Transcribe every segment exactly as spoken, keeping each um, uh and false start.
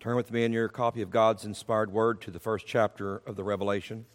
Turn with me in your copy of God's inspired word to the first chapter of the Revelation.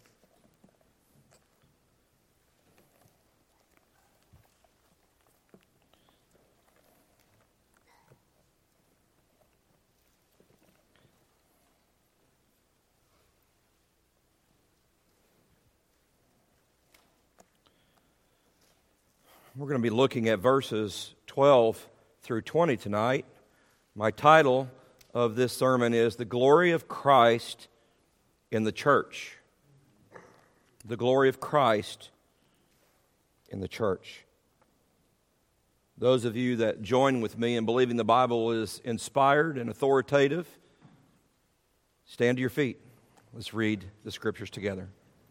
We're going to be looking at verses twelve through twenty tonight. My title of this sermon is The Glory of Christ in the Church. The Glory of Christ in the Church. Those of you that join with me in believing the Bible is inspired and authoritative, stand to your feet. Let's read the Scriptures together.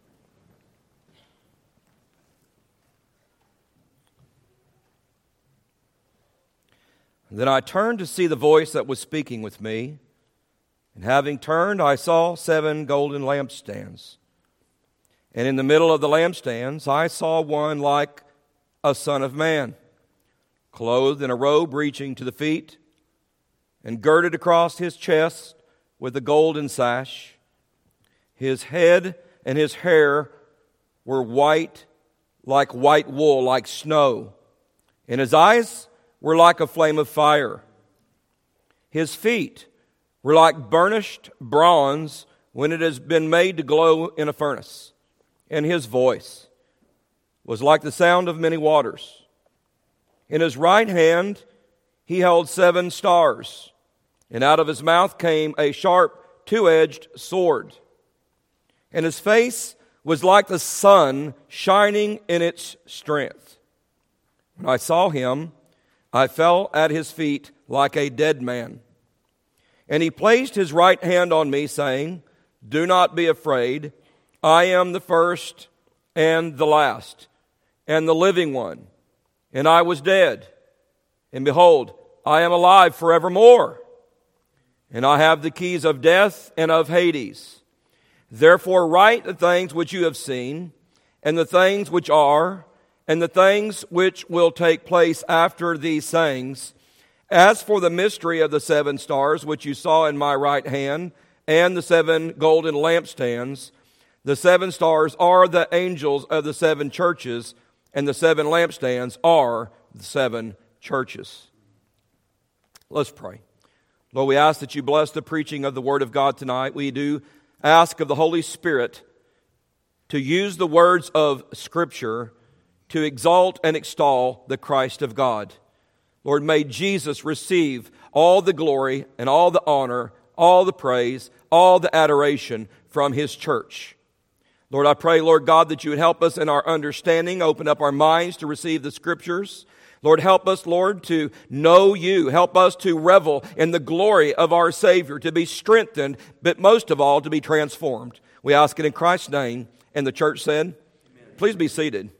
Then I turned to see the voice that was speaking with me, and having turned, I saw seven golden lampstands. And in the middle of the lampstands, I saw one like a son of man, clothed in a robe reaching to the feet, and girded across his chest with a golden sash. His head and his hair were white, like white wool, like snow, and his eyes were like a flame of fire. His feet were like burnished bronze when it has been made to glow in a furnace. And his voice was like the sound of many waters. In his right hand he held seven stars, and out of his mouth came a sharp two-edged sword. And his face was like the sun shining in its strength. When I saw him, I fell at his feet like a dead man. And he placed his right hand on me, saying, Do not be afraid. I am the first and the last, and the living one. And I was dead. And behold, I am alive forevermore. And I have the keys of death and of Hades. Therefore write the things which you have seen, and the things which are, and the things which will take place after these things. As for the mystery of the seven stars which you saw in my right hand, and the seven golden lampstands, the seven stars are the angels of the seven churches, and the seven lampstands are the seven churches. Let's pray. Lord, we ask that you bless the preaching of the Word of God tonight. We do ask of the Holy Spirit to use the words of Scripture to exalt and extol the Christ of God. Lord, may Jesus receive all the glory and all the honor, all the praise, all the adoration from His church. Lord, I pray, Lord God, that you would help us in our understanding, open up our minds to receive the Scriptures. Lord, help us, Lord, to know you. Help us to revel in the glory of our Savior, to be strengthened, but most of all, to be transformed. We ask it in Christ's name. And the church said, Amen. Please be seated.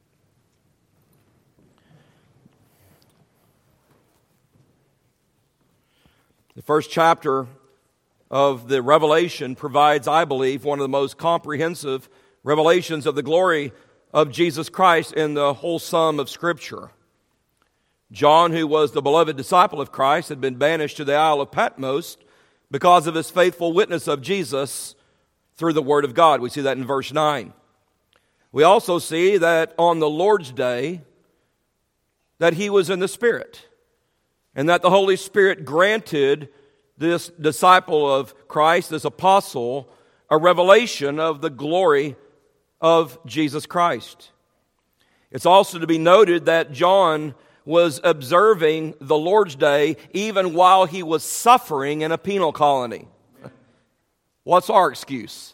The first chapter of the Revelation provides, I believe, one of the most comprehensive revelations of the glory of Jesus Christ in the whole sum of Scripture. John, who was the beloved disciple of Christ, had been banished to the Isle of Patmos because of his faithful witness of Jesus through the Word of God. We see that in verse nine. We also see that on the Lord's Day, that he was in the Spirit, and that the Holy Spirit granted this disciple of Christ, this apostle, a revelation of the glory of Jesus Christ. It's also to be noted that John was observing the Lord's Day even while he was suffering in a penal colony. What's our excuse?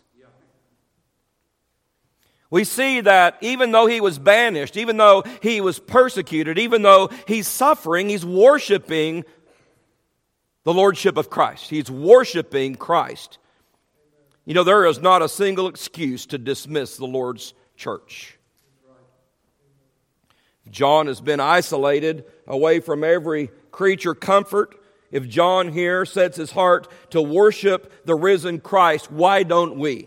We see that even though he was banished, even though he was persecuted, even though he's suffering, he's worshiping the Lordship of Christ. He's worshiping Christ. You know, there is not a single excuse to dismiss the Lord's church. John has been isolated away from every creature comfort. If John here sets his heart to worship the risen Christ, why don't we?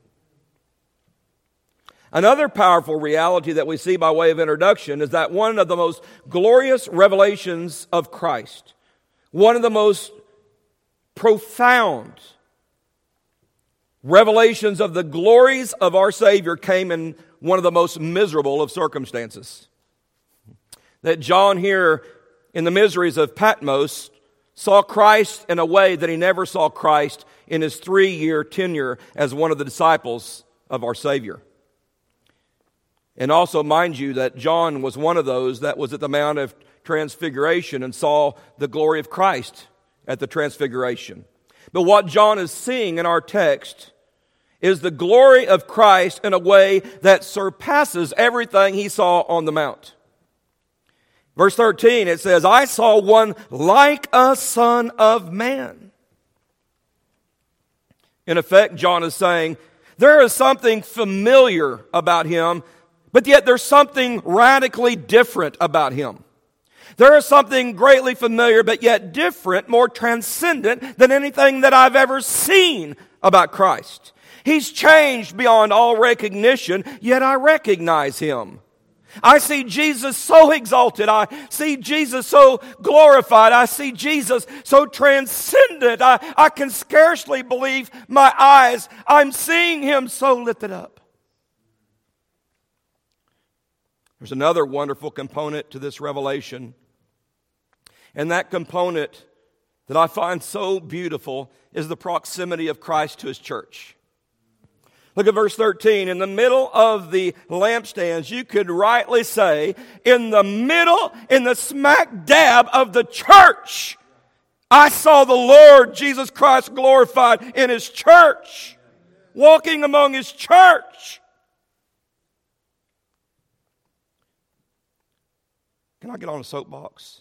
Another powerful reality that we see by way of introduction is that one of the most glorious revelations of Christ, one of the most profound revelations of the glories of our Savior came in one of the most miserable of circumstances. That John here in the miseries of Patmos saw Christ in a way that he never saw Christ in his three-year tenure as one of the disciples of our Savior. And also, mind you, that John was one of those that was at the Mount of Transfiguration and saw the glory of Christ at the Transfiguration. But what John is seeing in our text is the glory of Christ in a way that surpasses everything he saw on the Mount. Verse thirteen, it says, I saw one like a son of man. In effect, John is saying, there is something familiar about him, but yet there's something radically different about him. There is something greatly familiar, but yet different, more transcendent than anything that I've ever seen about Christ. He's changed beyond all recognition, yet I recognize him. I see Jesus so exalted. I see Jesus so glorified. I see Jesus so transcendent. I, I can scarcely believe my eyes. I'm seeing him so lifted up. There's another wonderful component to this revelation. And that component that I find so beautiful is the proximity of Christ to his church. Look at verse thirteen. In the middle of the lampstands, you could rightly say, in the middle, in the smack dab of the church, I saw the Lord Jesus Christ glorified in his church, walking among his church. Can I get on a soapbox?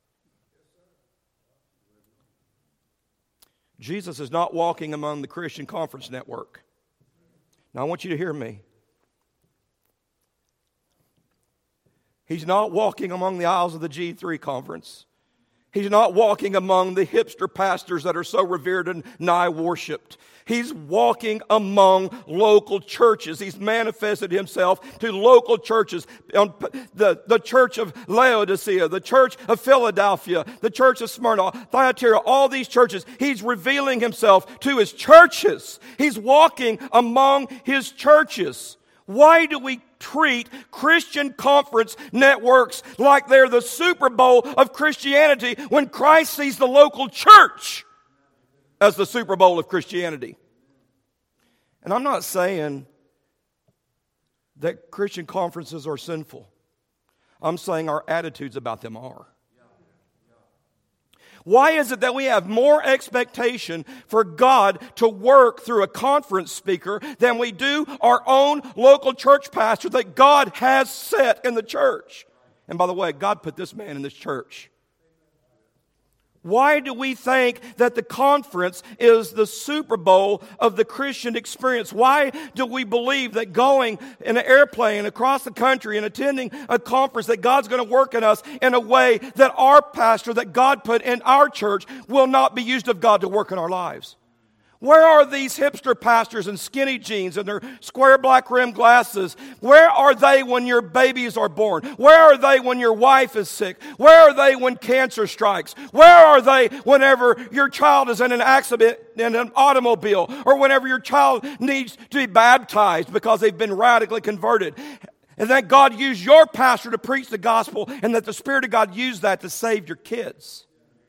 Jesus is not walking among the Christian Conference Network. Now, I want you to hear me. He's not walking among the aisles of the G three conference. He's not walking among the hipster pastors that are so revered and nigh worshipped. He's walking among local churches. He's manifested himself to local churches. The, the church of Laodicea, the church of Philadelphia, the church of Smyrna, Thyatira, all these churches. He's revealing himself to his churches. He's walking among his churches. Why do we treat Christian conference networks like they're the Super Bowl of Christianity when Christ sees the local church as the Super Bowl of Christianity? And I'm not saying that Christian conferences are sinful. I'm saying our attitudes about them are. Why is it that we have more expectation for God to work through a conference speaker than we do our own local church pastor that God has set in the church? And by the way, God put this man in this church. Why do we think that the conference is the Super Bowl of the Christian experience? Why do we believe that going in an airplane across the country and attending a conference that God's going to work in us in a way that our pastor that God put in our church will not be used of God to work in our lives? Where are these hipster pastors in skinny jeans and their square black rimmed glasses? Where are they when your babies are born? Where are they when your wife is sick? Where are they when cancer strikes? Where are they whenever your child is in an accident in an automobile, or whenever your child needs to be baptized because they've been radically converted? And that God used your pastor to preach the gospel, and that the Spirit of God used that to save your kids.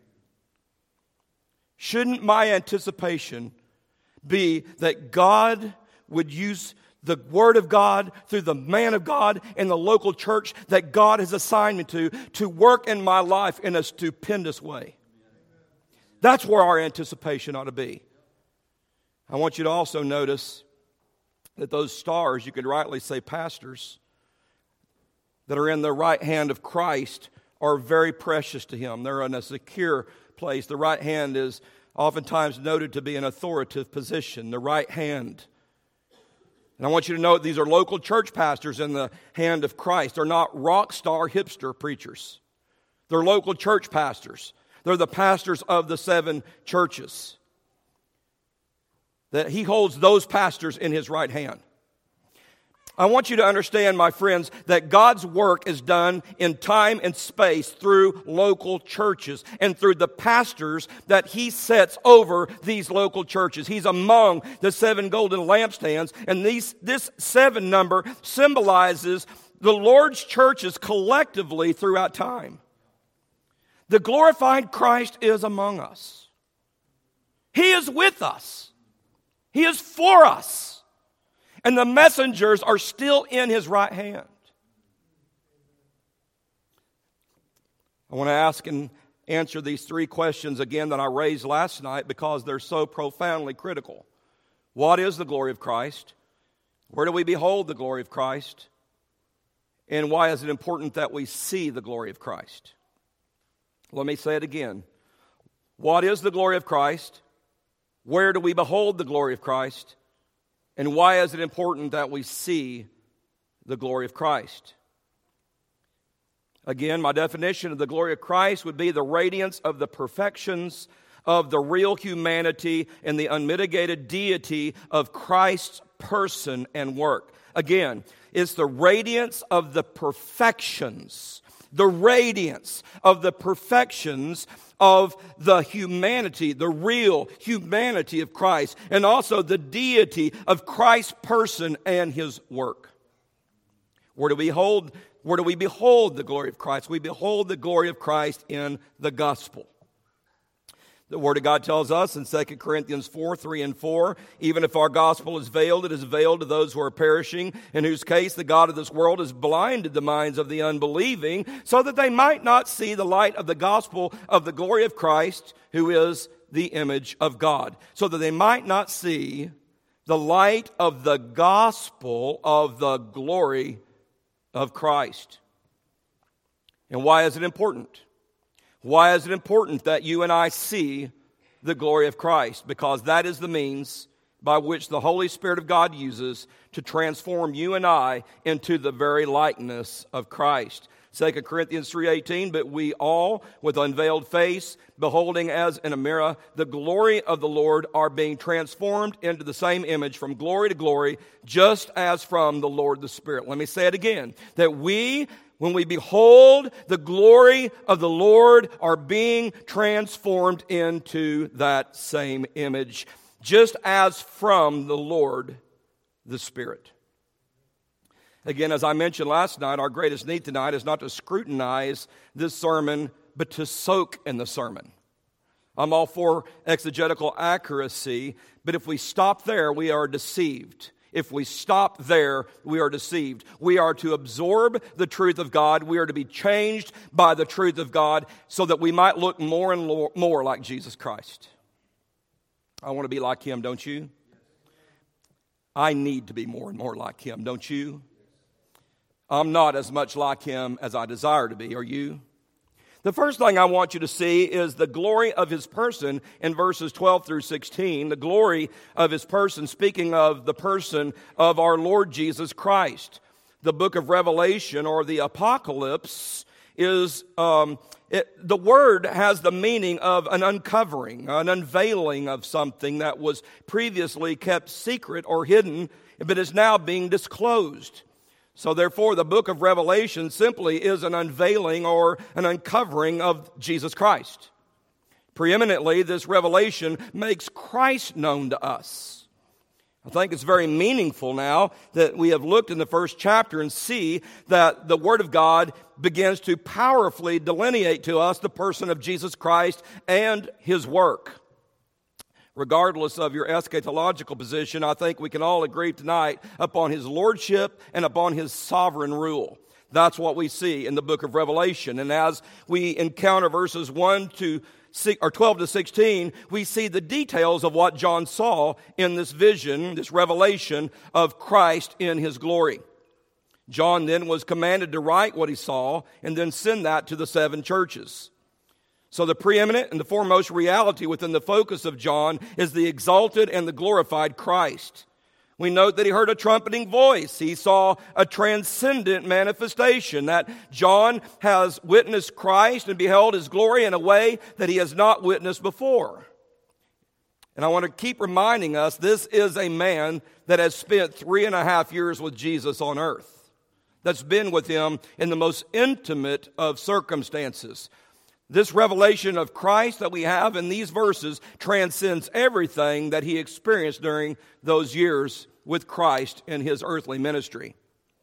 Shouldn't my anticipation be that God would use the Word of God through the man of God in the local church that God has assigned me to, to work in my life in a stupendous way? That's where our anticipation ought to be. I want you to also notice that those stars, you could rightly say pastors, that are in the right hand of Christ are very precious to Him. They're in a secure place. The right hand is oftentimes noted to be an authoritative position, the right hand. And I want you to note these are local church pastors in the hand of Christ. They're not rock star hipster preachers. They're local church pastors. They're the pastors of the seven churches. That He holds those pastors in His right hand. I want you to understand, my friends, that God's work is done in time and space through local churches and through the pastors that He sets over these local churches. He's among the seven golden lampstands, and these, this seven number symbolizes the Lord's churches collectively throughout time. The glorified Christ is among us. He is with us. He is for us. And the messengers are still in His right hand. I want to ask and answer these three questions again that I raised last night because they're so profoundly critical. What is the glory of Christ? Where do we behold the glory of Christ? And why is it important that we see the glory of Christ? Let me say it again. What is the glory of Christ? Where do we behold the glory of Christ? And why is it important that we see the glory of Christ? Again, my definition of the glory of Christ would be the radiance of the perfections of the real humanity and the unmitigated deity of Christ's person and work. Again, it's the radiance of the perfections, the radiance of the perfections of the humanity, the real humanity of Christ, and also the deity of Christ's person and His work. Where do we behold, where do we behold the glory of Christ? We behold the glory of Christ in the gospel. The Word of God tells us in Second Corinthians four, three and four, even if our gospel is veiled, it is veiled to those who are perishing, in whose case the God of this world has blinded the minds of the unbelieving, so that they might not see the light of the gospel of the glory of Christ, who is the image of God. So that they might not see the light of the gospel of the glory of Christ. And why is it important? Why is it important that you and I see the glory of Christ? Because that is the means by which the Holy Spirit of God uses to transform you and I into the very likeness of Christ. Second Corinthians three eighteen, but we all, with unveiled face, beholding as in a mirror the glory of the Lord, are being transformed into the same image from glory to glory, just as from the Lord the Spirit. Let me say it again, that we, when we behold the glory of the Lord, are being transformed into that same image, just as from the Lord the Spirit. Again, as I mentioned last night, our greatest need tonight is not to scrutinize this sermon, but to soak in the sermon. I'm all for exegetical accuracy, but if we stop there, we are deceived. If we stop there, we are deceived. We are to absorb the truth of God. We are to be changed by the truth of God so that we might look more and more like Jesus Christ. I want to be like Him, don't you? I need to be more and more like Him, don't you? I'm not as much like Him as I desire to be. Are you? The first thing I want you to see is the glory of His person in verses twelve through sixteen. The glory of His person, speaking of the person of our Lord Jesus Christ. The book of Revelation, or the Apocalypse, is um, it, the word has the meaning of an uncovering, an unveiling of something that was previously kept secret or hidden, but is now being disclosed. So therefore, the book of Revelation simply is an unveiling or an uncovering of Jesus Christ. Preeminently, this revelation makes Christ known to us. I think it's very meaningful now that we have looked in the first chapter and see that the Word of God begins to powerfully delineate to us the person of Jesus Christ and His work. Regardless of your eschatological position, I think we can all agree tonight upon His lordship and upon His sovereign rule. That's what we see in the book of Revelation. And as we encounter verses one to six, or twelve to sixteen, we see the details of what John saw in this vision, this revelation of Christ in His glory. John then was commanded to write what he saw and then send that to the seven churches. So the preeminent and the foremost reality within the focus of John is the exalted and the glorified Christ. We note that he heard a trumpeting voice. He saw a transcendent manifestation, that John has witnessed Christ and beheld His glory in a way that he has not witnessed before. And I want to keep reminding us, this is a man that has spent three and a half years with Jesus on earth, that's been with him in the most intimate of circumstances. This revelation of Christ that we have in these verses transcends everything that he experienced during those years with Christ in his earthly ministry.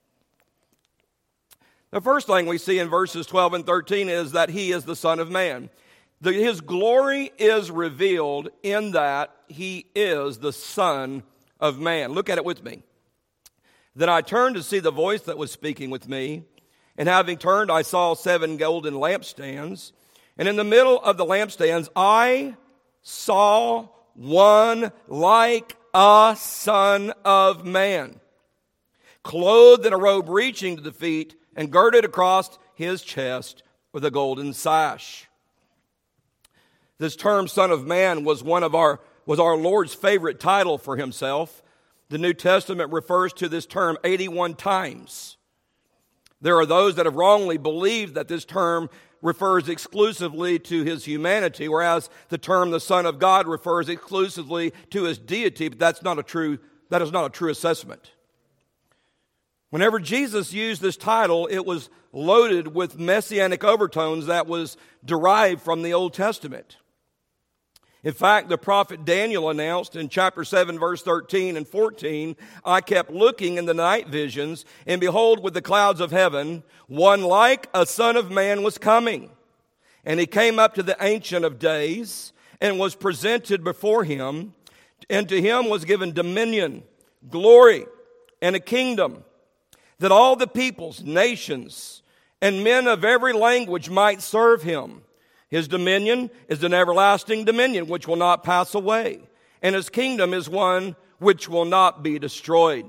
The first thing we see in verses twelve and thirteen is that he is the Son of Man. The, his glory is revealed in that he is the Son of Man. Look at it with me. Then I turned to see the voice that was speaking with me, and having turned, I saw seven golden lampstands, and in the middle of the lampstands, I saw one like a Son of Man, clothed in a robe reaching to the feet, and girded across his chest with a golden sash. This term, Son of Man, was one of our was our Lord's favorite title for himself. The New Testament refers to this term eighty-one times. There are those that have wrongly believed that this term refers exclusively to his humanity, whereas the term the Son of God refers exclusively to his deity, but that's not a true, that is not a true assessment. Whenever Jesus used this title, it was loaded with messianic overtones that was derived from the Old Testament. In fact, the prophet Daniel announced in chapter seven, verse thirteen and fourteen, I kept looking in the night visions, and behold, with the clouds of heaven, one like a Son of Man was coming. And he came up to the Ancient of Days, and was presented before him, and to him was given dominion, glory, and a kingdom, that all the peoples, nations, and men of every language might serve him. His dominion is an everlasting dominion which will not pass away, and his kingdom is one which will not be destroyed.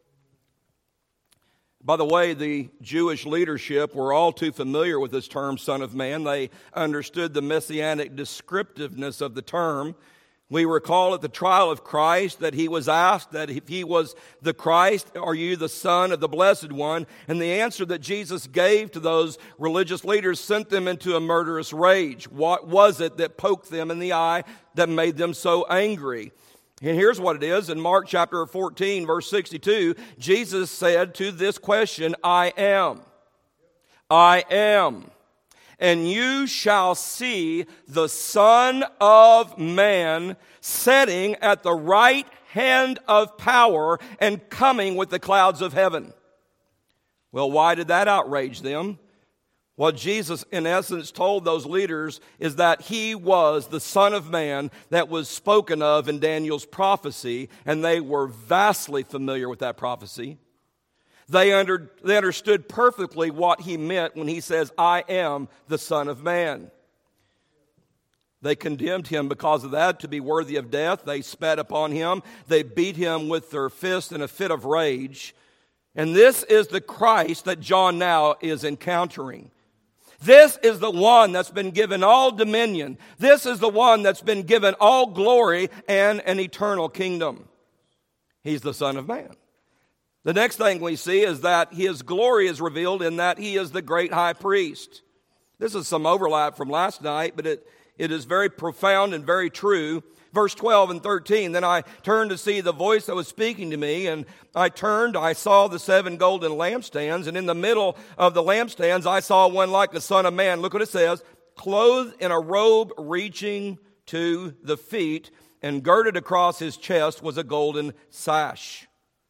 By the way, the Jewish leadership were all too familiar with this term, Son of Man. They understood the messianic descriptiveness of the term. We recall at the trial of Christ that he was asked that if he was the Christ, are you the Son of the Blessed One? And the answer that Jesus gave to those religious leaders sent them into a murderous rage. What was it that poked them in the eye that made them so angry? And here's what it is. In Mark chapter fourteen, verse sixty-two, Jesus said to this question, I am. I am. And you shall see the Son of Man sitting at the right hand of power and coming with the clouds of heaven. Well, why did that outrage them? What Jesus, in essence, told those leaders is that he was the Son of Man that was spoken of in Daniel's prophecy, and they were vastly familiar with that prophecy. They, under, they understood perfectly what he meant when he says, I am the Son of Man. They condemned him because of that to be worthy of death. They spat upon him. They beat him with their fists in a fit of rage. And this is the Christ that John now is encountering. This is the one that's been given all dominion. This is the one that's been given all glory and an eternal kingdom. He's the Son of Man. The next thing we see is that his glory is revealed in that he is the great high priest. This is some overlap from last night, but it, it is very profound and very true. Verse twelve and thirteen, then I turned to see the voice that was speaking to me, and I turned, I saw the seven golden lampstands, and in the middle of the lampstands I saw one like the Son of Man. Look what it says, clothed in a robe reaching to the feet, and girded across his chest was a golden sash.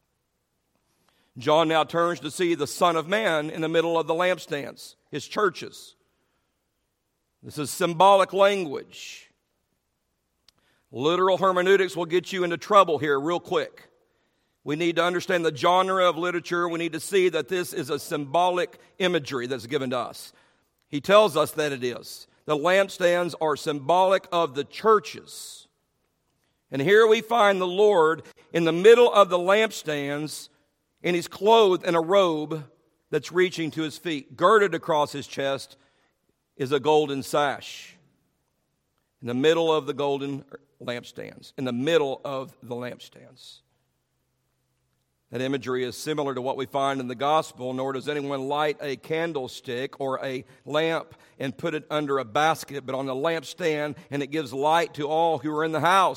John now turns to see the Son of Man in the middle of the lampstands, his churches. This is symbolic language. Literal hermeneutics will get you into trouble here real quick. We need to understand the genre of literature. We need to see that this is a symbolic imagery that's given to us. He tells us that it is. The lampstands are symbolic of the churches. And here we find the Lord in the middle of the lampstands, and he's clothed in a robe that's reaching to his feet. Girded across his chest is a golden sash. In the middle of the golden lampstands. In the middle of the lampstands. That imagery is similar to what we find in the gospel. Nor does anyone light a candlestick or a lamp and put it under a basket, but on the lampstand, and it gives light to all who are in the house.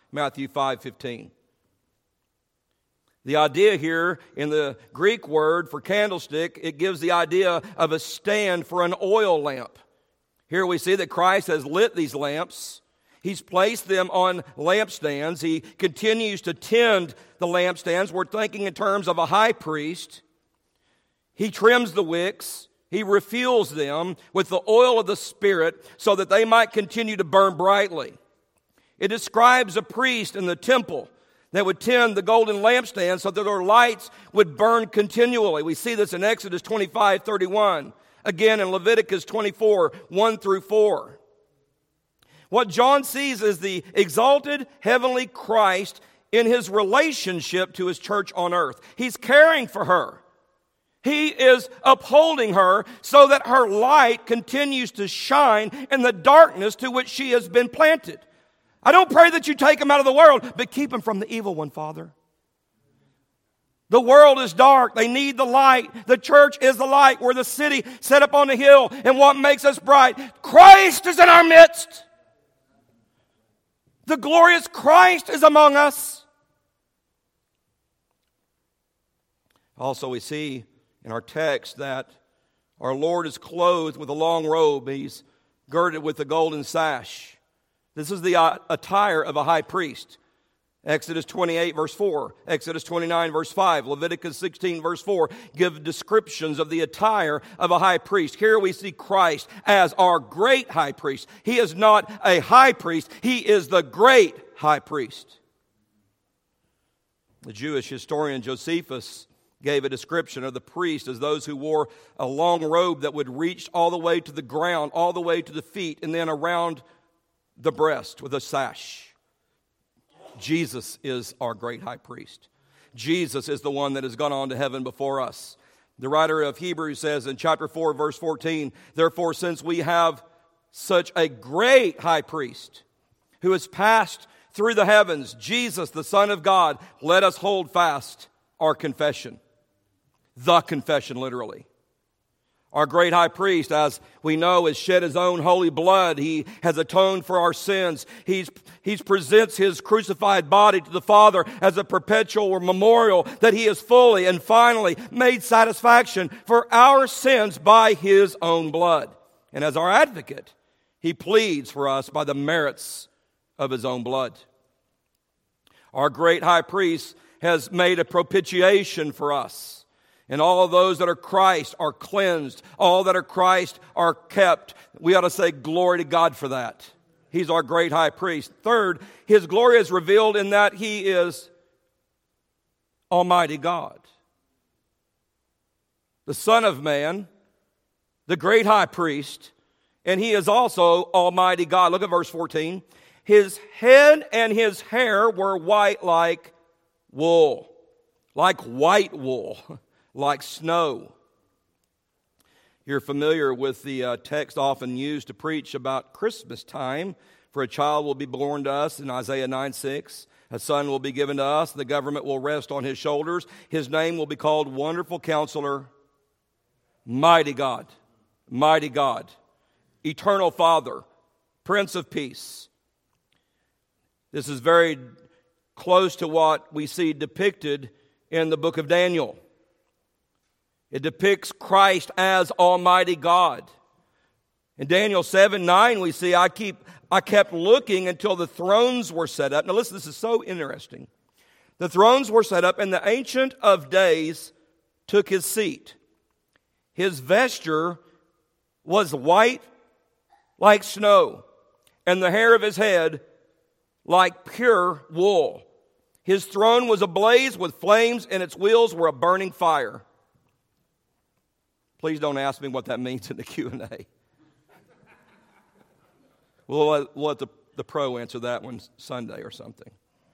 Matthew five fifteen. The idea here in the Greek word for candlestick, it gives the idea of a stand for an oil lamp. Here we see that Christ has lit these lamps. He's placed them on lampstands. He continues to tend the lampstands. We're thinking in terms of a high priest. He trims the wicks. He refuels them with the oil of the Spirit so that they might continue to burn brightly. It describes a priest in the temple that would tend the golden lampstand so that their lights would burn continually. We see this in Exodus twenty-five thirty-one. Again in Leviticus twenty-four, one through four. What John sees is the exalted heavenly Christ in his relationship to his church on earth. He's caring for her. He is upholding her so that her light continues to shine in the darkness to which she has been planted. I don't pray that you take them out of the world, but keep them from the evil one, Father. The world is dark. They need the light. The church is the light. We're the city set up on the hill. And what makes us bright? Christ is in our midst. The glorious Christ is among us. Also, we see in our text that our Lord is clothed with a long robe. He's girded with a golden sash. This is the attire of a high priest. Exodus twenty-eight, verse four. Exodus twenty-nine, verse five. Leviticus sixteen, verse four give descriptions of the attire of a high priest. Here we see Christ as our great high priest. He is not a high priest. He is the great high priest. The Jewish historian Josephus gave a description of the priest as those who wore a long robe that would reach all the way to the ground, all the way to the feet, and then around the breast with a sash. Jesus is our great high priest. Jesus is the one that has gone on to heaven before us. The writer of Hebrews says in chapter four, verse fourteen, therefore, since we have such a great high priest who has passed through the heavens, Jesus, the Son of God, let us hold fast our confession. The confession, literally. Our great high priest, as we know, has shed his own holy blood. He has atoned for our sins. He's, he presents his crucified body to the Father as a perpetual memorial that he has fully and finally made satisfaction for our sins by his own blood. And as our advocate, he pleads for us by the merits of his own blood. Our great high priest has made a propitiation for us. And all of those that are Christ are cleansed. All that are Christ are kept. We ought to say glory to God for that. He's our great high priest. Third, his glory is revealed in that he is Almighty God. The Son of Man, the great high priest, and he is also Almighty God. Look at verse fourteen. His head and his hair were white like wool. Like white wool. Like snow. You're familiar with the uh, text often used to preach about Christmas time. For a child will be born to us in Isaiah nine six. A son will be given to us, and the government will rest on his shoulders. His name will be called Wonderful Counselor, Mighty God, Mighty God, Eternal Father, Prince of Peace. This is very close to what we see depicted in the book of Daniel. It depicts Christ as Almighty God. In Daniel seven nine, we see, I keep, I kept looking until the thrones were set up. Now listen, this is so interesting. The thrones were set up, and the Ancient of Days took his seat. His vesture was white like snow, and the hair of his head like pure wool. His throne was ablaze with flames, and its wheels were a burning fire. Please don't ask me what that means in the Q and A. We'll let, we'll let the, the pro answer that one Sunday or something.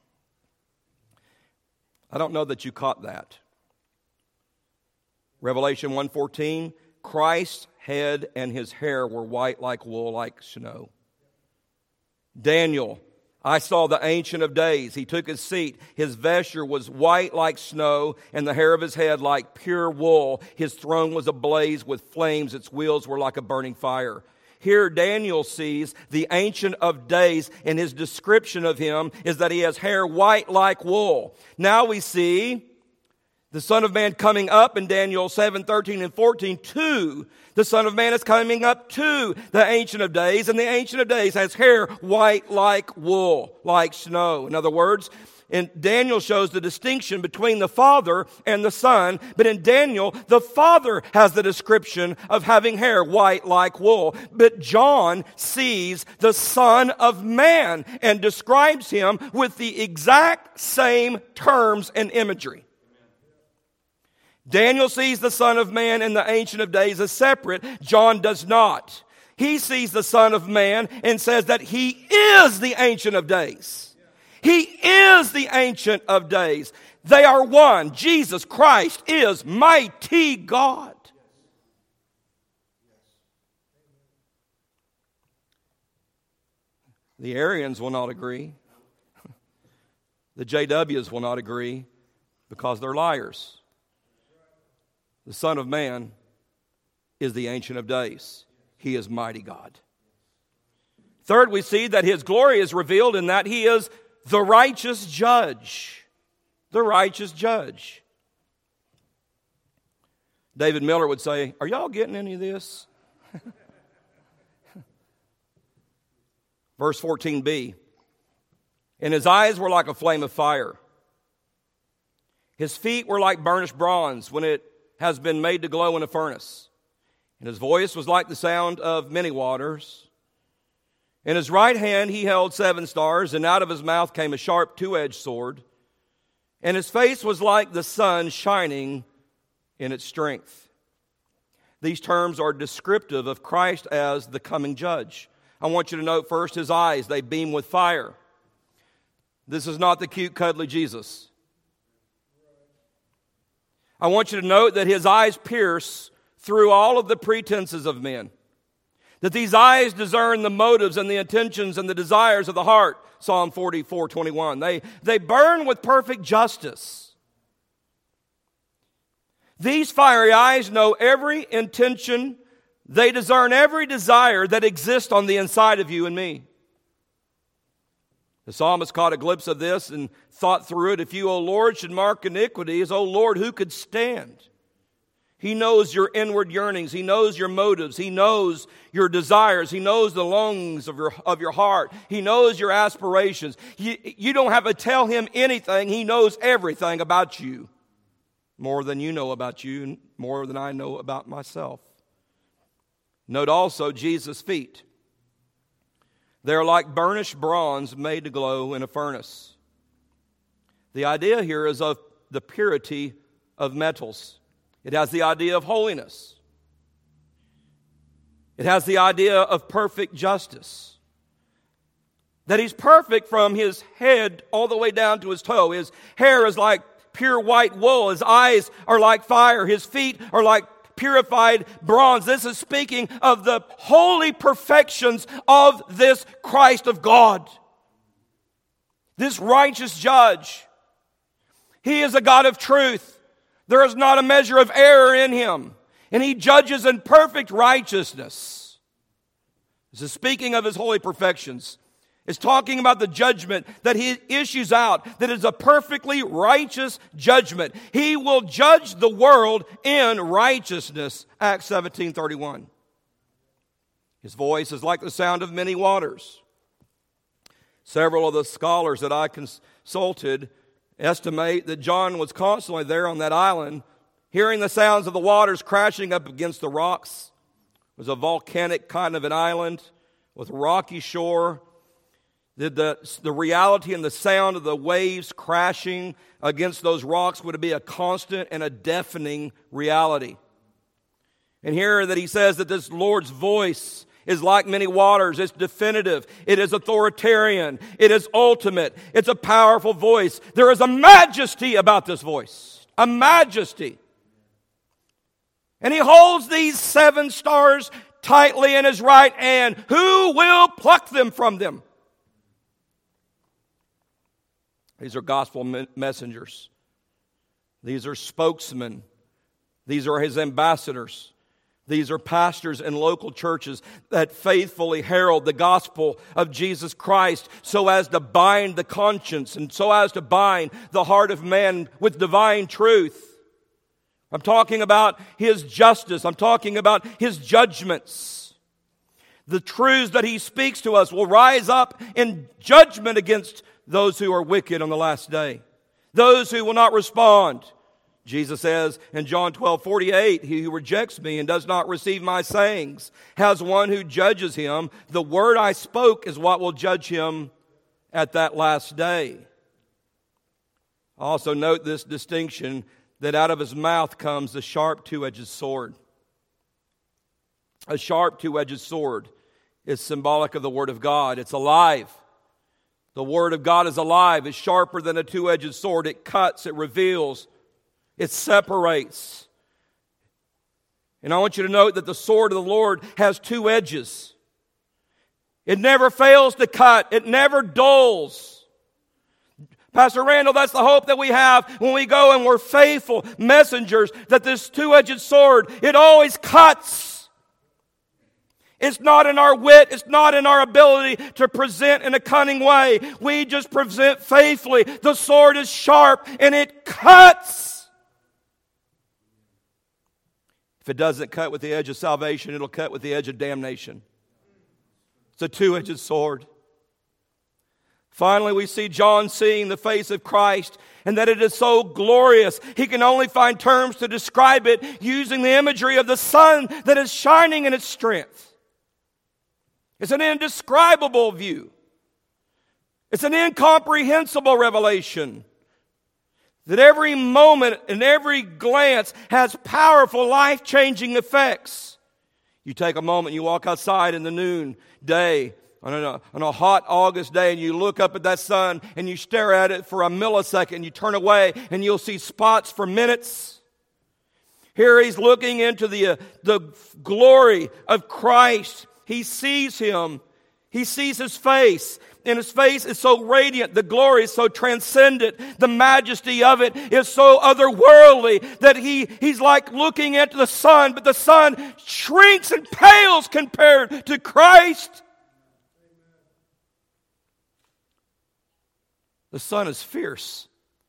I don't know that you caught that. Revelation one fourteen, Christ's head and his hair were white like wool, like snow. Daniel, I saw the Ancient of Days. He took his seat. His vesture was white like snow, and the hair of his head like pure wool. His throne was ablaze with flames. Its wheels were like a burning fire. here Daniel sees the Ancient of Days, and his description of him is that he has hair white like wool. Now we see the Son of Man coming up in Daniel seven, thirteen, and fourteen to the Son of Man is coming up to the Ancient of Days, and the Ancient of Days has hair white like wool, like snow. In other words, and Daniel shows the distinction between the Father and the Son, but in Daniel, the Father has the description of having hair white like wool. But John sees the Son of Man and describes him with the exact same terms and imagery. Daniel sees the Son of Man and the Ancient of Days as separate. John does not. He sees the Son of Man and says that he is the Ancient of Days. He is the Ancient of Days. They are one. Jesus Christ is mighty God. The Arians will not agree. The J Ws will not agree because they're liars. The Son of Man is the Ancient of Days. He is mighty God. Third, we see that his glory is revealed in that he is the righteous judge. The righteous judge. David Miller would say, are y'all getting any of this? Verse fourteen b. And his eyes were like a flame of fire. His feet were like burnished bronze when it has been made to glow in a furnace. And his voice was like the sound of many waters. In his right hand he held seven stars, and out of his mouth came a sharp two-edged sword. And his face was like the sun shining in its strength. These terms are descriptive of Christ as the coming judge. I want you to note first his eyes, they beam with fire. This is not the cute, cuddly Jesus. I want you to note that his eyes pierce through all of the pretenses of men. That these eyes discern the motives and the intentions and the desires of the heart. Psalm forty-four twenty-one. They, they burn with perfect justice. These fiery eyes know every intention. They discern every desire that exists on the inside of you and me. The psalmist caught a glimpse of this and thought through it. If you, O Lord, should mark iniquities, O Lord, who could stand? He knows your inward yearnings. He knows your motives. He knows your desires. He knows the longings of your, of your heart. He knows your aspirations. You, you don't have to tell him anything. He knows everything about you. More than you know about you, and more than I know about myself. Note also Jesus' feet. They're like burnished bronze made to glow in a furnace. The idea here is of the purity of metals. It has the idea of holiness. It has the idea of perfect justice. That he's perfect from his head all the way down to his toe. His hair is like pure white wool. His eyes are like fire. His feet are like purified bronze. This is speaking of the holy perfections of this Christ of God. This righteous judge. He is a God of truth. There is not a measure of error in him. And he judges in perfect righteousness. This is speaking of his holy perfections. It's talking about the judgment that he issues out, that is a perfectly righteous judgment. He will judge the world in righteousness. Acts seventeen thirty-one. His voice is like the sound of many waters. Several of the scholars that I consulted estimate that John was constantly there on that island, hearing the sounds of the waters crashing up against the rocks. It was a volcanic kind of an island with a rocky shore. The, the, the reality and the sound of the waves crashing against those rocks would be a constant and a deafening reality. And here that he says that this Lord's voice is like many waters. It's definitive. It is authoritarian. It is ultimate. It's a powerful voice. There is a majesty about this voice. A majesty. And he holds these seven stars tightly in his right hand. Who will pluck them from them? These are gospel messengers. These are spokesmen. These are his ambassadors. These are pastors in local churches that faithfully herald the gospel of Jesus Christ so as to bind the conscience and so as to bind the heart of man with divine truth. I'm talking about His justice. I'm talking about His judgments. The truths that He speaks to us will rise up in judgment against those who are wicked on the last day, those who will not respond. Jesus says in John twelve forty-eight, he who rejects me and does not receive my sayings has one who judges him. The word I spoke is what will judge him at that last day. Also note this distinction, that out of his mouth comes a sharp two-edged sword. A sharp two-edged sword is symbolic of the Word of God. It's alive. The Word of God is alive. It's sharper than a two-edged sword. It cuts, it reveals, it separates. And I want you to note that the sword of the Lord has two edges. It never fails to cut. It never dulls. Pastor Randall, that's the hope that we have when we go and we're faithful messengers, that this two-edged sword, it always cuts. It's not in our wit. It's not in our ability to present in a cunning way. We just present faithfully. The sword is sharp and it cuts. If it doesn't cut with the edge of salvation, it'll cut with the edge of damnation. It's a two-edged sword. Finally, we see John seeing the face of Christ and that it is so glorious. He can only find terms to describe it using the imagery of the sun that is shining in its strength. It's an indescribable view. It's an incomprehensible revelation. That every moment and every glance has powerful, life-changing effects. You take a moment, you walk outside in the noon day, on a, on a hot August day, and you look up at that sun, and you stare at it for a millisecond, you turn away, and you'll see spots for minutes. Here he's looking into the, uh, the glory of Christ. He sees Him. He sees His face. And His face is so radiant. The glory is so transcendent. The majesty of it is so otherworldly that he, he's like looking into the sun, but the sun shrinks and pales compared to Christ. The sun is fierce.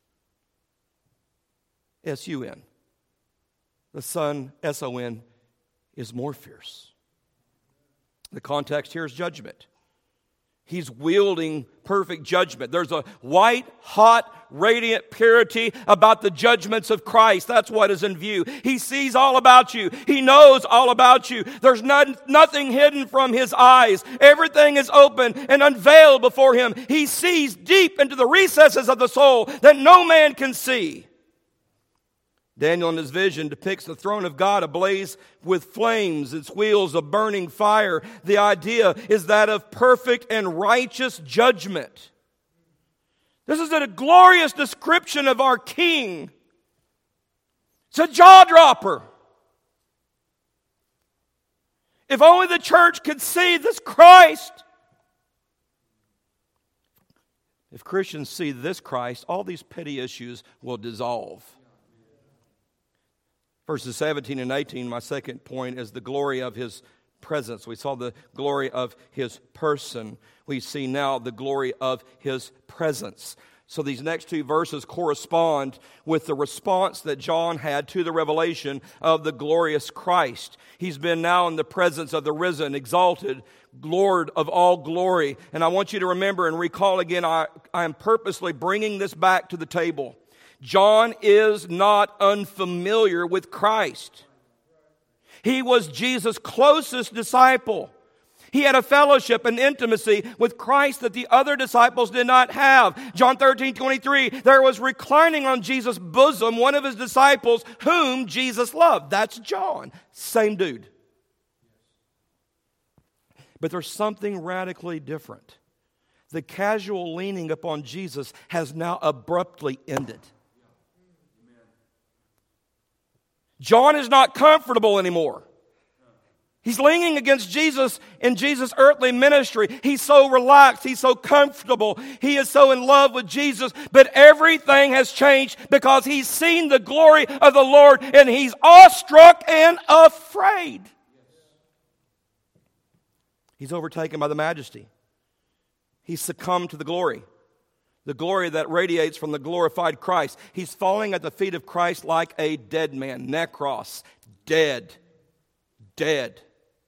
S U N. The sun, S O N, is more fierce. The context here is judgment. He's wielding perfect judgment. There's a white, hot, radiant purity about the judgments of Christ. That's what is in view. He sees all about you. He knows all about you. There's not, nothing hidden from His eyes. Everything is open and unveiled before Him. He sees deep into the recesses of the soul that no man can see. Daniel in his vision depicts the throne of God ablaze with flames, its wheels of burning fire. The idea is that of perfect and righteous judgment. This is a glorious description of our King. It's a jaw-dropper. If only the church could see this Christ. If Christians see this Christ, all these petty issues will dissolve. Verses seventeen and eighteen, my second point, is the glory of His presence. We saw the glory of His person. We see now the glory of His presence. So these next two verses correspond with the response that John had to the revelation of the glorious Christ. He's been now in the presence of the risen, exalted Lord of all glory. And I want you to remember and recall again, I, I am purposely bringing this back to the table. John is not unfamiliar with Christ. He was Jesus' closest disciple. He had a fellowship and intimacy with Christ that the other disciples did not have. John thirteen twenty-three, there was reclining on Jesus' bosom one of His disciples whom Jesus loved. That's John. Same dude. But there's something radically different. The casual leaning upon Jesus has now abruptly ended. John is not comfortable anymore. He's leaning against Jesus in Jesus' earthly ministry. He's so relaxed. He's so comfortable. He is so in love with Jesus. But everything has changed because he's seen the glory of the Lord and he's awestruck and afraid. He's overtaken by the majesty. He's succumbed to the glory. The glory that radiates from the glorified Christ. He's falling at the feet of Christ like a dead man. Necros. Dead. Dead.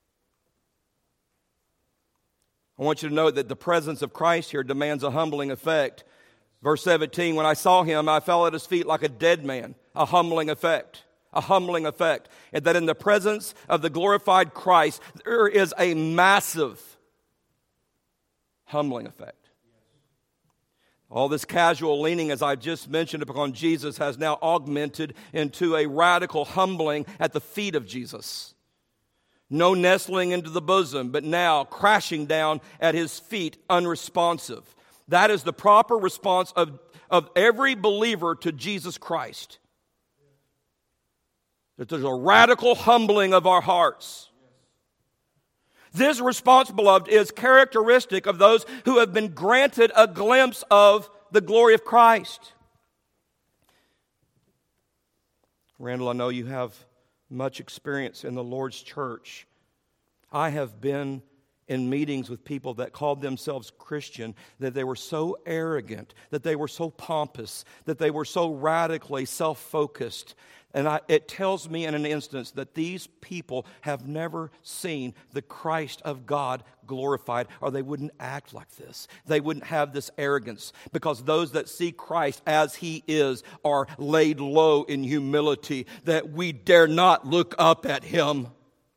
I want you to note that the presence of Christ here demands a humbling effect. Verse seventeen, when I saw him, I fell at his feet like a dead man. A humbling effect. A humbling effect. And that in the presence of the glorified Christ, there is a massive humbling effect. All this casual leaning, as I just mentioned, upon Jesus has now augmented into a radical humbling at the feet of Jesus. No nestling into the bosom, but now crashing down at his feet, unresponsive. That is the proper response of, of every believer to Jesus Christ. That there's a radical humbling of our hearts. This response, beloved, is characteristic of those who have been granted a glimpse of the glory of Christ. Randall, I know you have much experience in the Lord's church. I have been in meetings with people that called themselves Christian, that they were so arrogant, that they were so pompous, that they were so radically self-focused. And I, it tells me in an instance that these people have never seen the Christ of God glorified, or they wouldn't act like this. They wouldn't have this arrogance, because those that see Christ as He is are laid low in humility, that we dare not look up at Him.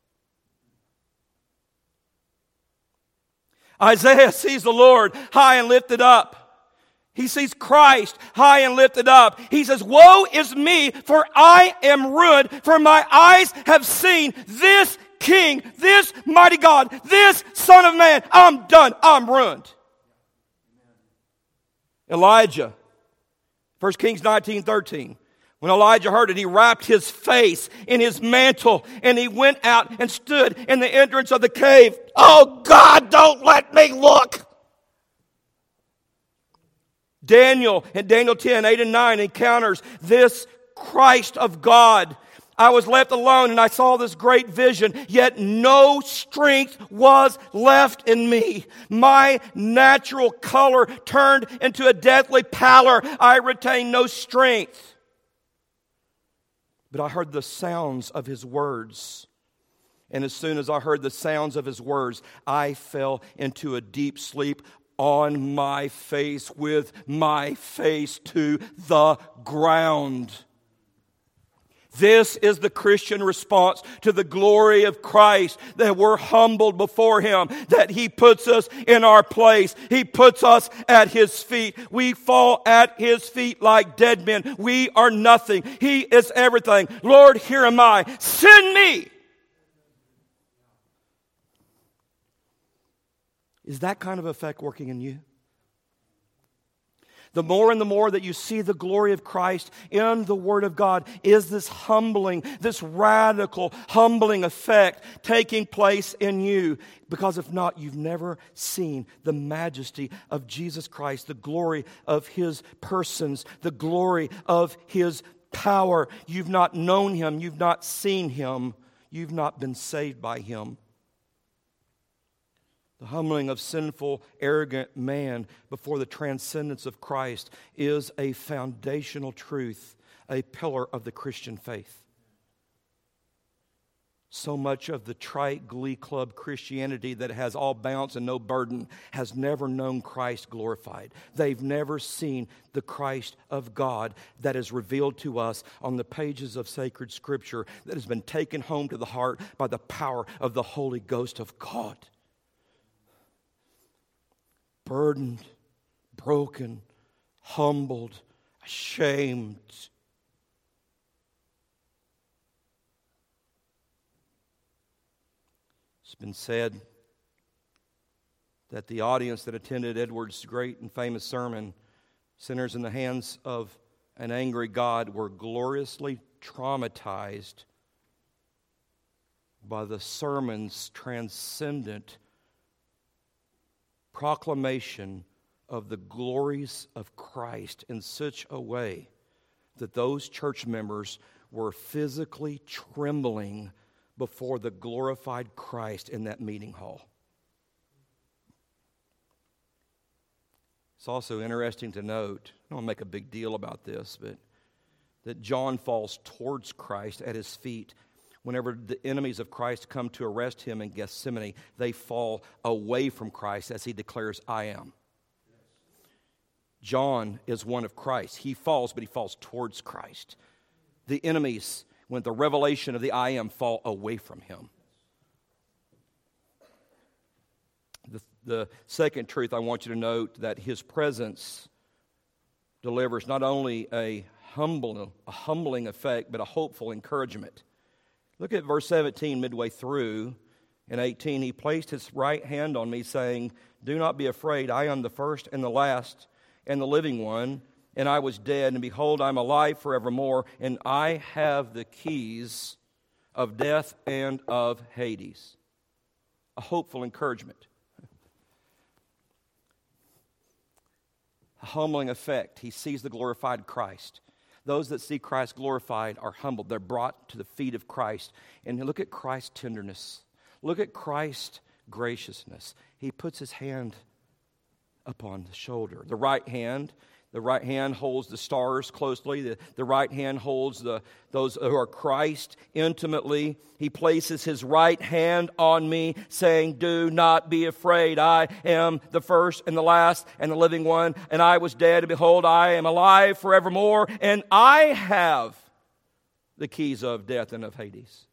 Isaiah sees the Lord high and lifted up. He sees Christ high and lifted up. He says, "Woe is me, for I am ruined, for my eyes have seen this King, this mighty God, this Son of Man. I'm done. I'm ruined." Elijah, First Kings nineteen thirteen. When Elijah heard it, he wrapped his face in his mantle and he went out and stood in the entrance of the cave. "Oh God, don't let me look." Daniel, in Daniel ten, eight and nine, encounters this Christ of God. "I was left alone and I saw this great vision, yet no strength was left in me. My natural color turned into a deathly pallor. I retained no strength. But I heard the sounds of His words. And as soon as I heard the sounds of His words, I fell into a deep sleep on my face, with my face to the ground." This is the Christian response to the glory of Christ, that we're humbled before Him, that He puts us in our place. He puts us at His feet. We fall at His feet like dead men. We are nothing. He is everything. "Lord, here am I. Send me." Is that kind of effect working in you? The more and the more that you see the glory of Christ in the Word of God, is this humbling, this radical humbling effect taking place in you. Because if not, you've never seen the majesty of Jesus Christ, the glory of His persons, the glory of His power. You've not known Him, you've not seen Him, you've not been saved by Him. The humbling of sinful, arrogant man before the transcendence of Christ is a foundational truth, a pillar of the Christian faith. So much of the trite glee club Christianity that has all bounce and no burden has never known Christ glorified. They've never seen the Christ of God that is revealed to us on the pages of sacred Scripture, that has been taken home to the heart by the power of the Holy Ghost of God. Burdened, broken, humbled, ashamed. It's been said that the audience that attended Edwards' great and famous sermon, "Sinners in the Hands of an Angry God," were gloriously traumatized by the sermon's transcendent proclamation of the glories of Christ in such a way that those church members were physically trembling before the glorified Christ in that meeting hall. It's also interesting to note, I don't make a big deal about this, but that John falls towards Christ at his feet. Whenever the enemies of Christ come to arrest him in Gethsemane, they fall away from Christ as he declares, I am. John is one of Christ. He falls, but he falls towards Christ. The enemies, when the revelation of the I am, fall away from him. The, the second truth I want you to note, that his presence delivers not only a humble, a humbling effect, but a hopeful encouragement. Look at verse seventeen, midway through. In eighteen, he placed his right hand on me, saying, do not be afraid, I am the first and the last and the living one. And I was dead, and behold, I am alive forevermore, and I have the keys of death and of Hades. A hopeful encouragement. A humbling effect. He sees the glorified Christ. Those that see Christ glorified are humbled. They're brought to the feet of Christ. And look at Christ's tenderness. Look at Christ's graciousness. He puts his hand upon the shoulder. The right hand, the right hand holds the stars closely. The, the right hand holds the those who are Christ intimately. He places his right hand on me, saying, do not be afraid. I am the first and the last and the living one. And I was dead, and behold, I am alive forevermore. And I have the keys of death and of Hades.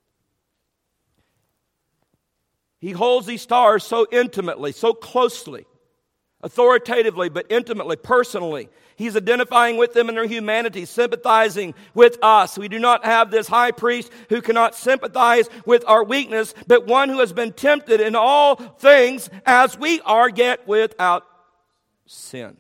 He holds these stars so intimately, so closely, authoritatively, but intimately, personally. He's identifying with them in their humanity, sympathizing with us. We do not have this high priest who cannot sympathize with our weakness, but one who has been tempted in all things as we are, yet without sin.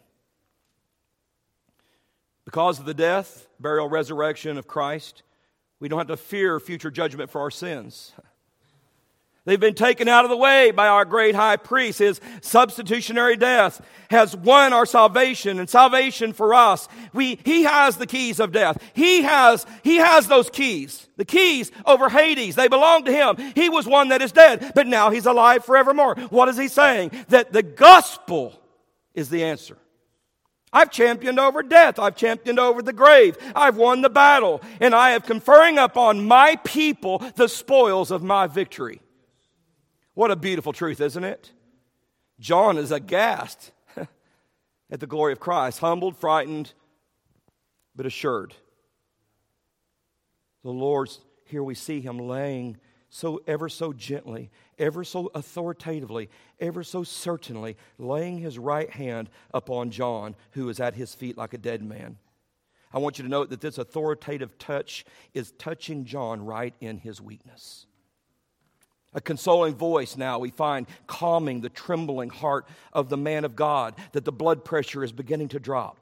Because of the death, burial, resurrection of Christ, we don't have to fear future judgment for our sins. They've been taken out of the way by our great high priest. His substitutionary death has won our salvation and salvation for us. We, he has the keys of death. He has, he has those keys. The keys over Hades. They belong to him. He was one that is dead, but now he's alive forevermore. What is he saying? That the gospel is the answer. I've championed over death. I've championed over the grave. I've won the battle. And I am conferring upon my people the spoils of my victory. What a beautiful truth, isn't it? John is aghast at the glory of Christ, humbled, frightened, but assured. The Lord's, here we see him laying so ever so gently, ever so authoritatively, ever so certainly, laying his right hand upon John, who is at his feet like a dead man. I want you to note that this authoritative touch is touching John right in his weakness. A consoling voice now we find calming the trembling heart of the man of God, that the blood pressure is beginning to drop.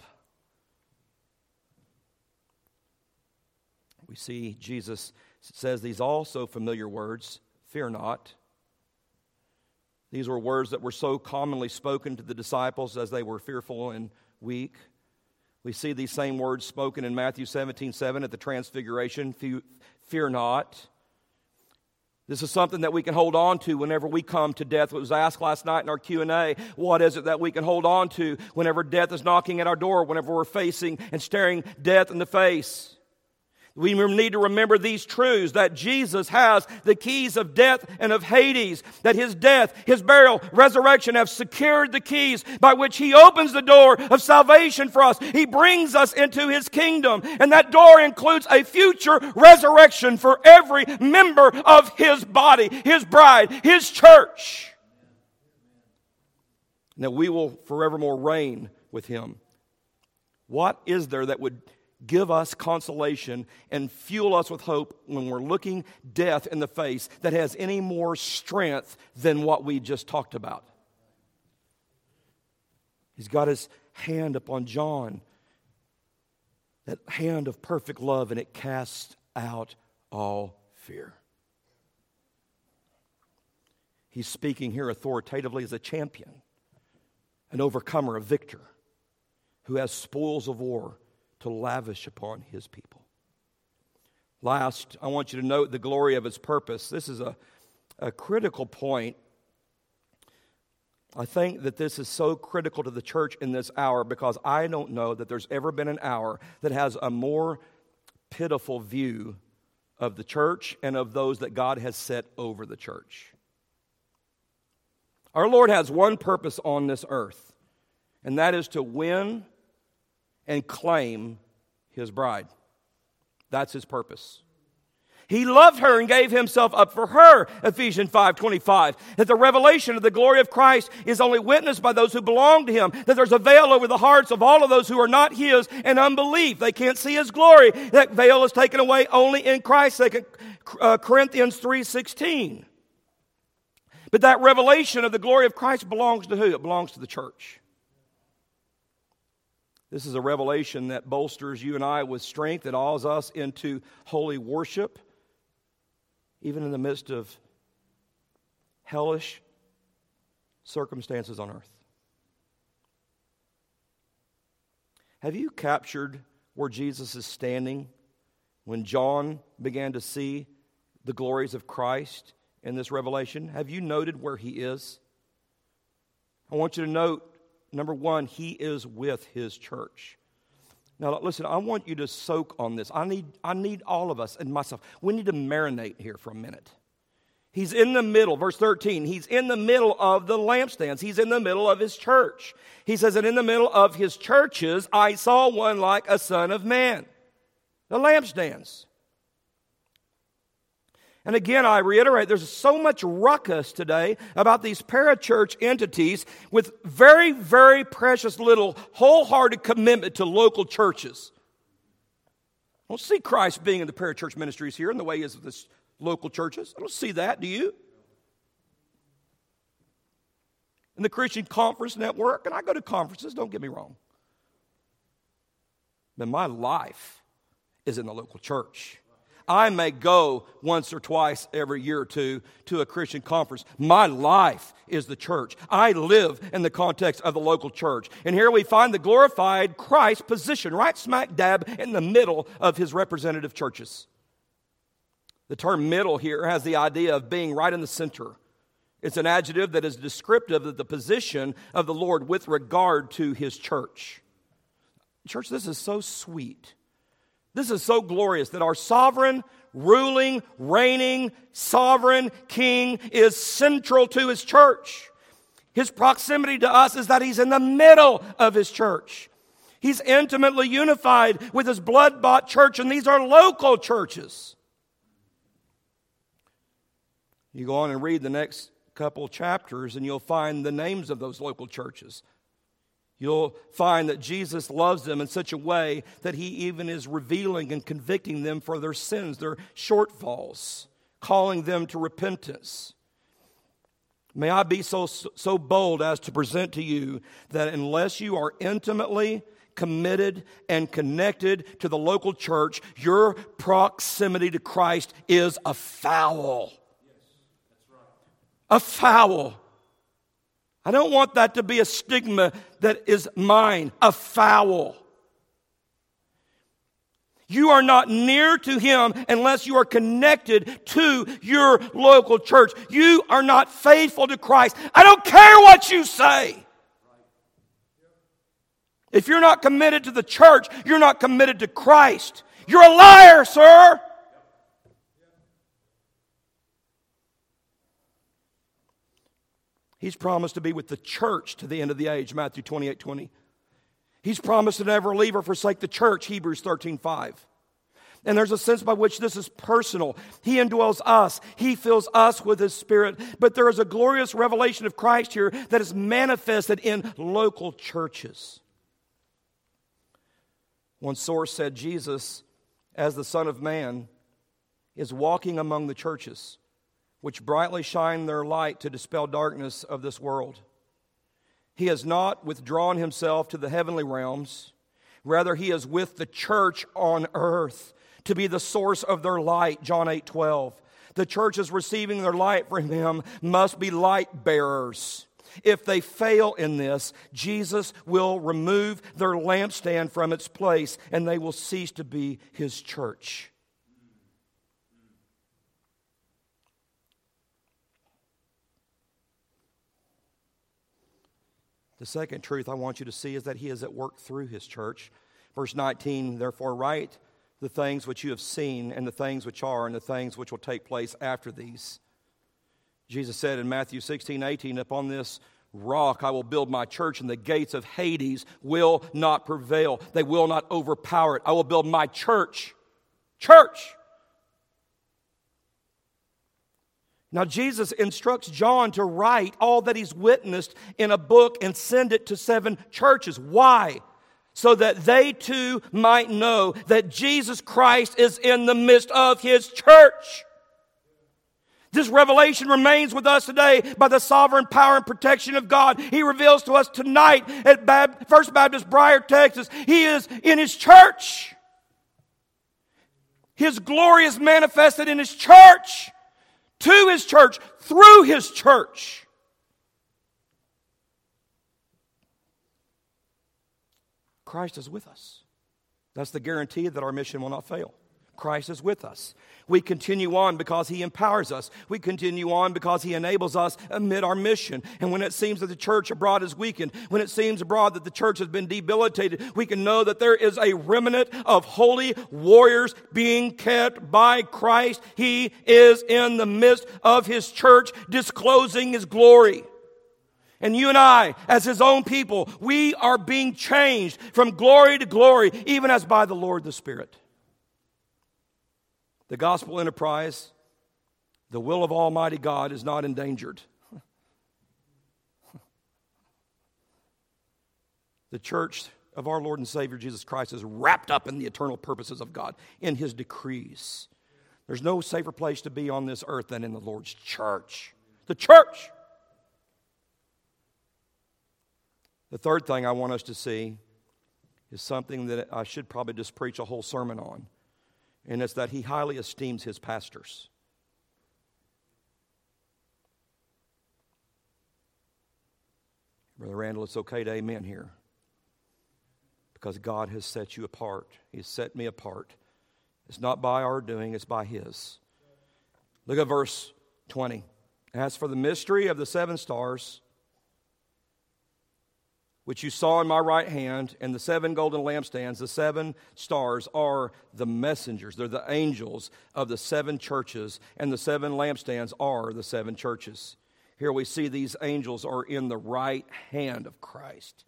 We see Jesus says these also familiar words, fear not. These were words that were so commonly spoken to the disciples as they were fearful and weak. We see these same words spoken in Matthew seventeen seven at the Transfiguration, fear not. This is something that we can hold on to whenever we come to death. It was asked last night in our Q and A, what is it that we can hold on to whenever death is knocking at our door, whenever we're facing and staring death in the face? We need to remember these truths, that Jesus has the keys of death and of Hades, that his death, his burial, resurrection have secured the keys by which he opens the door of salvation for us. He brings us into his kingdom, and that door includes a future resurrection for every member of his body, his bride, his church. And that we will forevermore reign with him. What is there that would give us consolation and fuel us with hope when we're looking death in the face that has any more strength than what we just talked about? He's got his hand upon John, that hand of perfect love, and it casts out all fear. He's speaking here authoritatively as a champion, an overcomer, a victor, who has spoils of war to lavish upon his people. Last, I want you to note the glory of his purpose. This is a, a critical point. I think that this is so critical to the church in this hour because I don't know that there's ever been an hour that has a more pitiful view of the church and of those that God has set over the church. Our Lord has one purpose on this earth, and that is to win and claim his bride. That's his purpose. He loved her and gave himself up for her, Ephesians five twenty-five. That the revelation of the glory of Christ is only witnessed by those who belong to him. That there's a veil over the hearts of all of those who are not his and unbelief. They can't see his glory. That veil is taken away only in Christ, Second Corinthians three sixteen. But that revelation of the glory of Christ belongs to who? It belongs to the church. This is a revelation that bolsters you and I with strength, that awes us into holy worship, even in the midst of hellish circumstances on earth. Have you captured where Jesus is standing when John began to see the glories of Christ in this revelation? Have you noted where he is? I want you to note, number one, he is with his church. Now, listen, I want you to soak on this. I need, I need all of us and myself. We need to marinate here for a minute. He's in the middle, verse thirteen, he's in the middle of the lampstands. He's in the middle of his church. He says, and in the middle of his churches, I saw one like a son of man. The lampstands. And again, I reiterate, there's so much ruckus today about these parachurch entities with very, very precious little wholehearted commitment to local churches. I don't see Christ being in the parachurch ministries here in the way he is with the local churches. I don't see that, do you? In the Christian Conference Network, and I go to conferences, don't get me wrong. But my life is in the local church. I may go once or twice every year or two to a Christian conference. My life is the church. I live in the context of the local church. And here we find the glorified Christ positioned right smack dab in the middle of his representative churches. The term middle here has the idea of being right in the center. It's an adjective that is descriptive of the position of the Lord with regard to his church. Church, this is so sweet. This is so glorious that our sovereign, ruling, reigning, sovereign King is central to his church. His proximity to us is that he's in the middle of his church. He's intimately unified with his blood-bought church, and these are local churches. You go on and read the next couple chapters, and you'll find the names of those local churches. You'll find that Jesus loves them in such a way that he even is revealing and convicting them for their sins, their shortfalls, calling them to repentance. May I be so, so bold as to present to you that unless you are intimately committed and connected to the local church, your proximity to Christ is a foul. A foul. I don't want that to be a stigma that is mine, a foul. You are not near to him unless you are connected to your local church. You are not faithful to Christ. I don't care what you say. If you're not committed to the church, you're not committed to Christ. You're a liar, sir. He's promised to be with the church to the end of the age, Matthew twenty-eight twenty. He's promised to never leave or forsake the church, Hebrews thirteen five. And there's a sense by which this is personal. He indwells us. He fills us with his Spirit. But there is a glorious revelation of Christ here that is manifested in local churches. One source said Jesus, as the Son of Man, is walking among the churches, which brightly shine their light to dispel darkness of this world. He has not withdrawn himself to the heavenly realms. Rather, he is with the church on earth to be the source of their light, John eight twelve. The churches receiving their light from Him must be light bearers. If they fail in this, Jesus will remove their lampstand from its place, and they will cease to be His church. The second truth I want you to see is that He is at work through His church. Verse nineteen, therefore write the things which you have seen, and the things which are, and the things which will take place after these. Jesus said in Matthew sixteen, eighteen, upon this rock I will build my church, and the gates of Hades will not prevail. They will not overpower it. I will build my church. Church! Now, Jesus instructs John to write all that he's witnessed in a book and send it to seven churches. Why? So that they too might know that Jesus Christ is in the midst of His church. This revelation remains with us today by the sovereign power and protection of God. He reveals to us tonight at Bab- First Baptist Briar, Texas. He is in His church. His glory is manifested in His church. To His church, through His church. Christ is with us. That's the guarantee that our mission will not fail. Christ is with us. We continue on because He empowers us. We continue on because He enables us amid our mission. And when it seems that the church abroad is weakened, when it seems abroad that the church has been debilitated, we can know that there is a remnant of holy warriors being kept by Christ. He is in the midst of His church, disclosing His glory. And you and I, as His own people, we are being changed from glory to glory, even as by the Lord the Spirit. The gospel enterprise, the will of Almighty God, is not endangered. The church of our Lord and Savior Jesus Christ is wrapped up in the eternal purposes of God, in His decrees. There's no safer place to be on this earth than in the Lord's church. The church! The third thing I want us to see is something that I should probably just preach a whole sermon on. And it's that He highly esteems His pastors. Brother Randall, it's okay to amen here. Because God has set you apart. He has set me apart. It's not by our doing, it's by His. Look at verse twenty. As for the mystery of the seven stars, which you saw in my right hand, and the seven golden lampstands, the seven stars are the messengers. They're the angels of the seven churches, and the seven lampstands are the seven churches. Here we see these angels are in the right hand of Christ.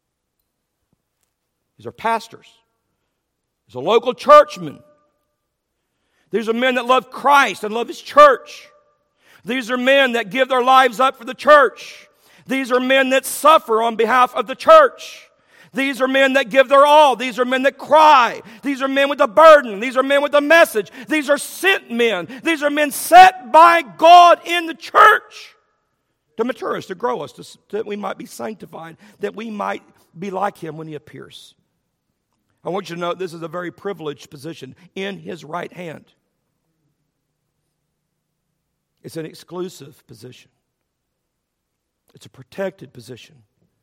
These are pastors. These are local churchmen. These are men that love Christ and love His church. These are men that give their lives up for the church. These are men that suffer on behalf of the church. These are men that give their all. These are men that cry. These are men with a burden. These are men with a message. These are sent men. These are men set by God in the church to mature us, to grow us, to, that we might be sanctified, that we might be like Him when He appears. I want you to note this is a very privileged position in His right hand. It's an exclusive position. It's a protected position.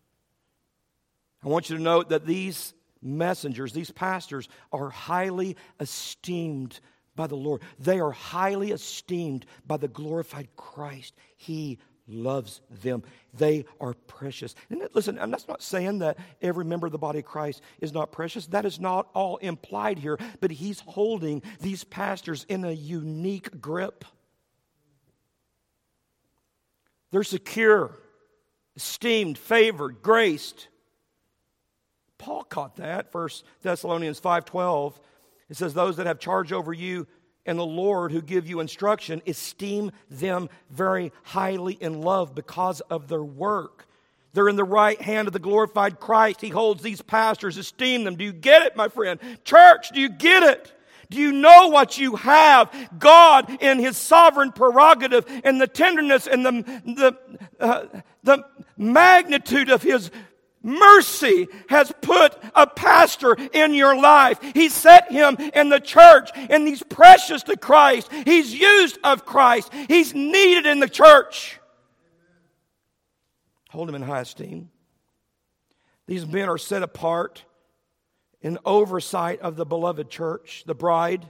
I want you to note that these messengers, these pastors, are highly esteemed by the Lord. They are highly esteemed by the glorified Christ. He loves them. They are precious. And listen, and that's not saying that every member of the body of Christ is not precious. That is not all implied here. But He's holding these pastors in a unique grip. They're secure, esteemed, favored, graced. Paul caught that. First Thessalonians five twelve. It says, those that have charge over you and the Lord who give you instruction, esteem them very highly in love because of their work. They're in the right hand of the glorified Christ. He holds these pastors, esteem them. Do you get it, my friend? Church, do you get it? Do you know what you have? God in His sovereign prerogative and the tenderness and the, the, uh, the magnitude of His mercy has put a pastor in your life. He set him in the church, and he's precious to Christ. He's used of Christ. He's needed in the church. Hold him in high esteem. These men are set apart in oversight of the beloved church, the bride.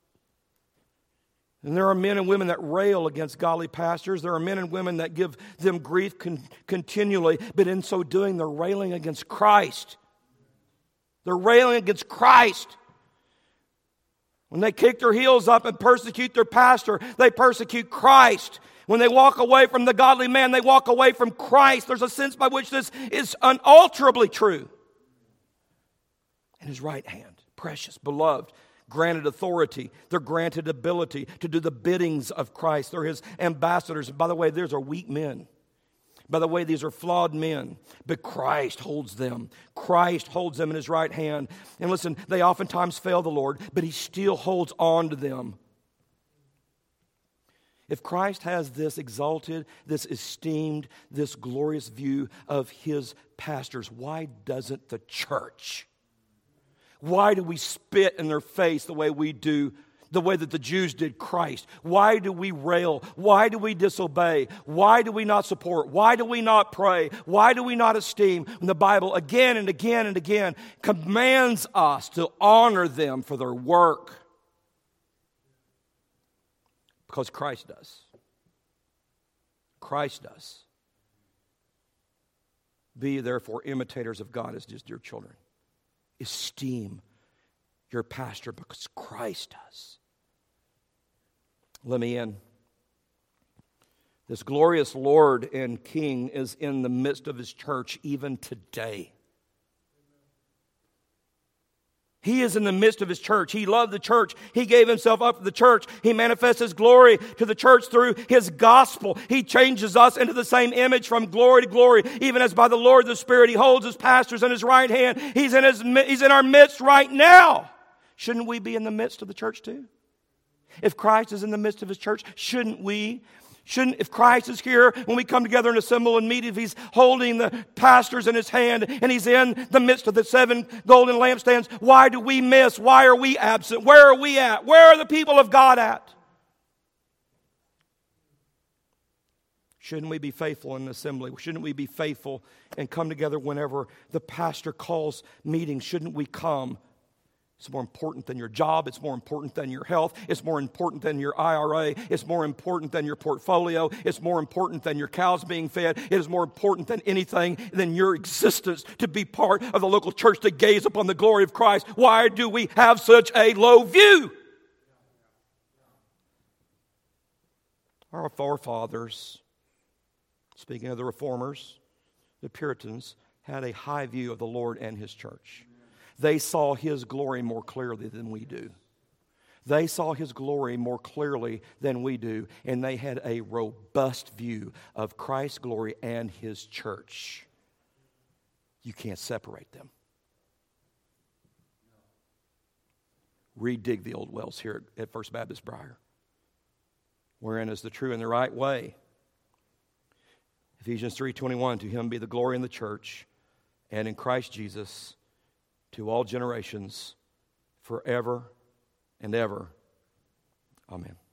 And there are men and women that rail against godly pastors. There are men and women that give them grief con- continually. But in so doing, they're railing against Christ. They're railing against Christ. When they kick their heels up and persecute their pastor, they persecute Christ. When they walk away from the godly man, they walk away from Christ. There's a sense by which this is unalterably true. In his right hand, precious, beloved, granted authority. They're granted ability to do the biddings of Christ. They're his ambassadors. By the way, these are weak men. By the way, these are flawed men. But Christ holds them. Christ holds them in his right hand. And listen, they oftentimes fail the Lord, but he still holds on to them. If Christ has this exalted, this esteemed, this glorious view of his pastors, why doesn't the church? Why do we spit in their face the way we do, the way that the Jews did Christ? Why do we rail? Why do we disobey? Why do we not support? Why do we not pray? Why do we not esteem? When the Bible again and again and again commands us to honor them for their work. Because Christ does. Christ does. Be therefore imitators of God as his dear children. Esteem your pastor because Christ does. Let me in. This glorious Lord and King is in the midst of his church even today. He is in the midst of his church. He loved the church. He gave himself up to the church. He manifests his glory to the church through his gospel. He changes us into the same image from glory to glory, even as by the Lord the Spirit he holds his pastors in his right hand. He's in his, he's in our midst right now. Shouldn't we be in the midst of the church too? If Christ is in the midst of his church, shouldn't we? Shouldn't, if Christ is here when we come together and assemble and meet, if he's holding the pastors in his hand and he's in the midst of the seven golden lampstands, why do we miss? Why are we absent? Where are we at? Where are the people of God at? Shouldn't we be faithful in assembly? Shouldn't we be faithful and come together whenever the pastor calls meetings? Shouldn't we come? It's more important than your job. It's more important than your health. It's more important than your I R A. It's more important than your portfolio. It's more important than your cows being fed. It is more important than anything than your existence to be part of the local church to gaze upon the glory of Christ. Why do we have such a low view? Our forefathers, speaking of the Reformers, the Puritans, had a high view of the Lord and his church. They saw his glory more clearly than we do. They saw his glory more clearly than we do, and they had a robust view of Christ's glory and his church. You can't separate them. Redig the old wells here at First Baptist Briar. Wherein is the true and the right way. Ephesians three twenty-one, to him be the glory in the church and in Christ Jesus to all generations, forever and ever. Amen.